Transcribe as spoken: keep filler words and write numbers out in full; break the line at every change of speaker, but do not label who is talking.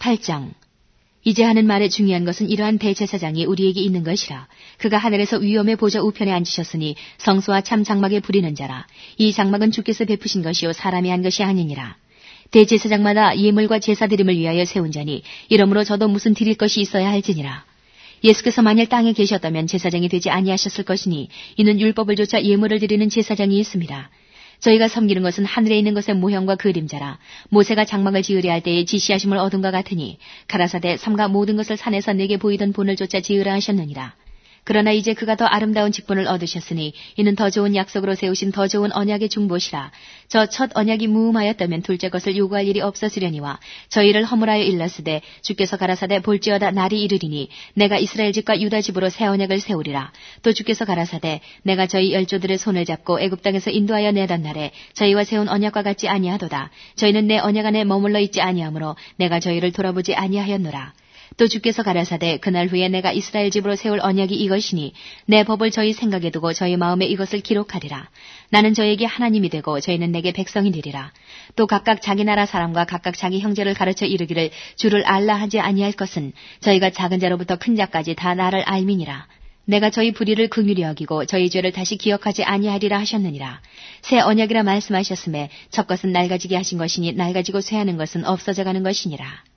팔 장. 이제 하는 말의 중요한 것은 이러한 대제사장이 우리에게 있는 것이라. 그가 하늘에서 위엄의 보좌 우편에 앉으셨으니 성소와 참 장막에 부리는 자라. 이 장막은 주께서 베푸신 것이요 사람이 한 것이 아니니라. 대제사장마다 예물과 제사 드림을 위하여 세운 자니 이러므로 저도 무슨 드릴 것이 있어야 할지니라. 예수께서 만일 땅에 계셨다면 제사장이 되지 아니하셨을 것이니 이는 율법을 조차 예물을 드리는 제사장이 있습니다. 저희가 섬기는 것은 하늘에 있는 것의 모형과 그림자라. 모세가 장막을 지으려 할 때에 지시하심을 얻은과 같으니 가라사대 삼가 모든 것을 산에서 내게 보이던 본을 쫓아 지으라 하셨느니라. 그러나 이제 그가 더 아름다운 직분을 얻으셨으니 이는 더 좋은 약속으로 세우신 더 좋은 언약의 중보시라. 저 첫 언약이 무음하였다면 둘째 것을 요구할 일이 없었으려니와 저희를 허물하여 일렀으되 주께서 가라사대 볼지어다 날이 이르리니 내가 이스라엘 집과 유다 집으로 새 언약을 세우리라. 또 주께서 가라사대 내가 저희 열조들의 손을 잡고 애굽 땅에서 인도하여 내던 날에 저희와 세운 언약과 같지 아니하도다. 저희는 내 언약 안에 머물러 있지 아니하므로 내가 저희를 돌아보지 아니하였노라. 또 주께서 가라사대 그날 후에 내가 이스라엘 집으로 세울 언약이 이것이니 내 법을 저희 생각에 두고 저희 마음에 이것을 기록하리라. 나는 저에게 하나님이 되고 저희는 내게 백성이 되리라. 또 각각 자기 나라 사람과 각각 자기 형제를 가르쳐 이르기를 주를 알라 하지 아니할 것은 저희가 작은 자로부터 큰 자까지 다 나를 알미니라. 내가 저희 불의를 긍휼히 여기고 저희 죄를 다시 기억하지 아니하리라 하셨느니라. 새 언약이라 말씀하셨음에 첫 것은 낡아지게 하신 것이니 낡아지고 쇠하는 것은 없어져 가는 것이니라.